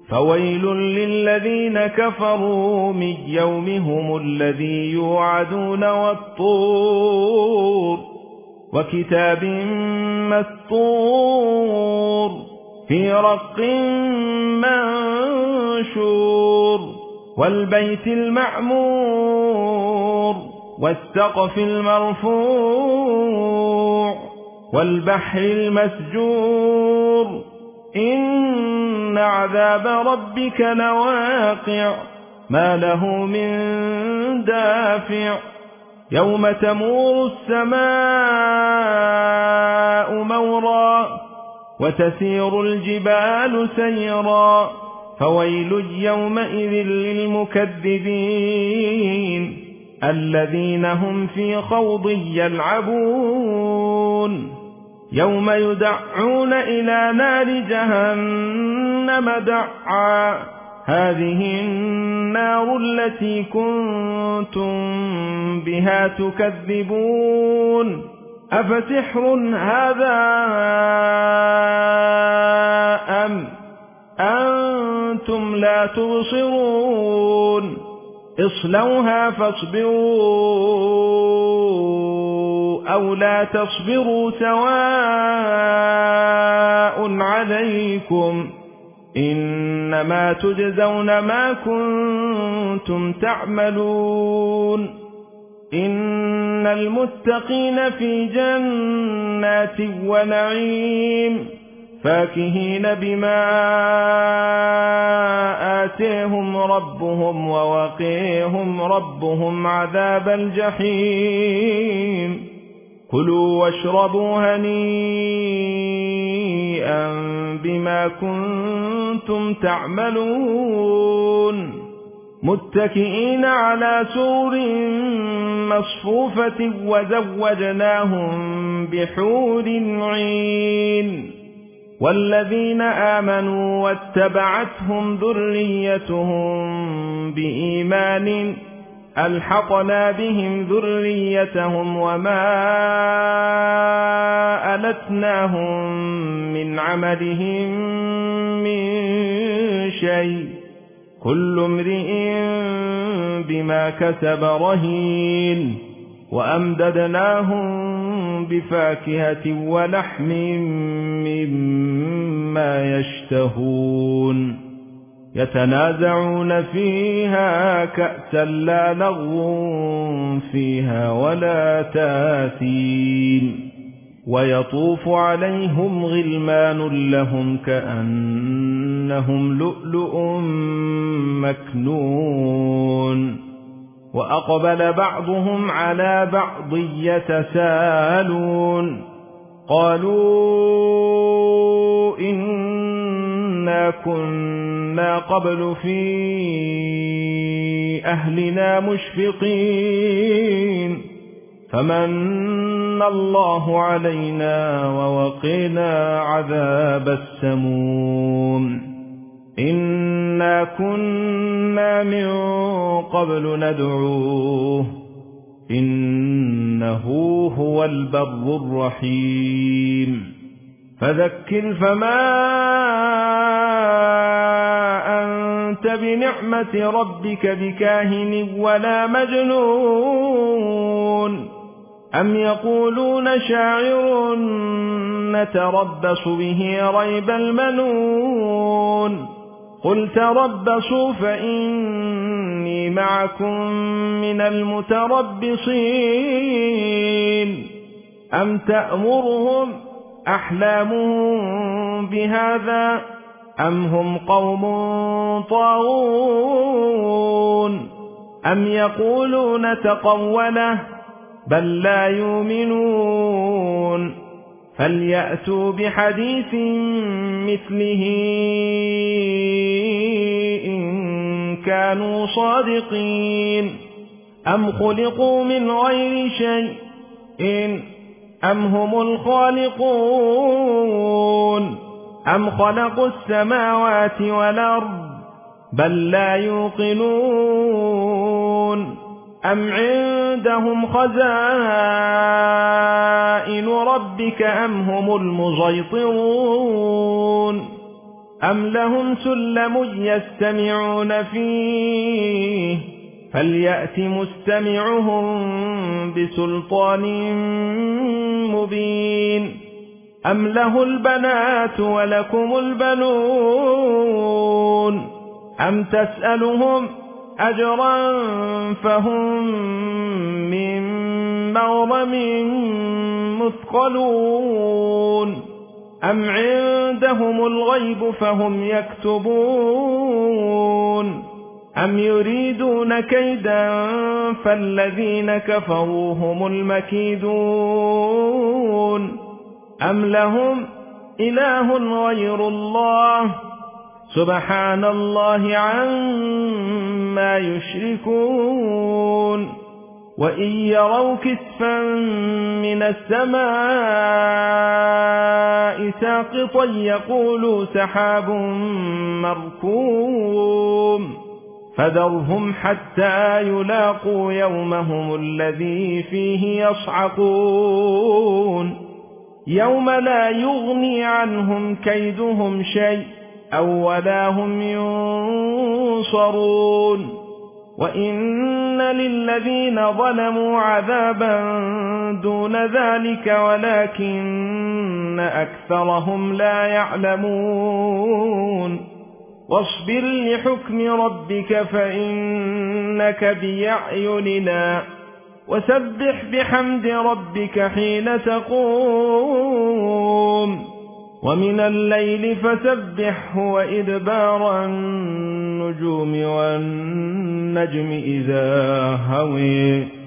فويل للذين كفروا من يومهم الذي يوعدون والطور وكتاب مسطور في رق منشور والبيت المعمور والسقف المرفوع والبحر المسجور إن عذاب ربك لواقع ما له من دافع يوم تمور السماء مورا وتسير الجبال سيرا فويل يومئذ للمكذبين الذين هم في خوض يلعبون يوم يدعون إلى نار جهنم دعا هذه النار التي كنتم بها تكذبون أفسحر هذا أم أنتم لا تبصرون اصلوها فاصبروا أو لا تصبروا سواء عليكم إنما تجزون ما كنتم تعملون إن المتقين في جنات ونعيم فاكهين بما آتيهم ربهم ووقيهم ربهم عذاب الجحيم كلوا واشربوا هنيئا بما كنتم تعملون متكئين على سرر مصفوفة وزوجناهم بحور عين والذين آمنوا واتبعتهم ذريتهم بإيمان ألحقنا بهم ذريتهم وما ألتناهم من عملهم من شيء كل امرئ بما كسب رهين وأمددناهم بفاكهة ولحم مما يشتهون يتنازعون فيها كأسا لا لغو فيها ولا تاثيم ويطوف عليهم غلمان لهم كأنهم لؤلؤ مكنون وأقبل بعضهم على بعض يتساءلون قالوا إنا كنا قبل في أهلنا مشفقين فمن الله علينا ووقنا عذاب السموم إنا كنا من قبل ندعوه إنه هو البر الرحيم فذكر فما أنت بنعمة ربك بكاهن ولا مجنون أم يقولون شاعر نتربص به ريب المنون قل تربصوا فإني معكم من المتربصين أم تأمرهم أحلامهم بهذا أم هم قوم طاغون أم يقولون تقوله بل لا يؤمنون فليأتوا بحديث مثله إن كانوا صادقين أم خلقوا من غير شيء أم هم الخالقون أم خلقوا السماوات والأرض بل لا يوقنون أم عندهم خزائن ربك أم هم المسيطرون أم لهم سلم يستمعون فيه فليأت مستمعهم بسلطان مبين أم له البنات ولكم البنون أم تسألهم أجرا فهم من مغرم مثقلون أم عندهم الغيب فهم يكتبون أم يريدون كيدا فالذين كفروا هم المكيدون أم لهم إله غير الله سبحان الله عما يشركون وإن يروا كسفا من السماء ساقطا يقولوا سحاب مركوم فذرهم حتى يلاقوا يومهم الذي فيه يصعقون يوم لا يغني عنهم كيدهم شيء أو ولا هم ينصرون وإن للذين ظلموا عذابا دون ذلك ولكن أكثرهم لا يعلمون واصبر لحكم ربك فإنك بأعيننا وسبح بحمد ربك حين تقوم ومن الليل فسبحه وإدبار النجوم والنجم إذا هوي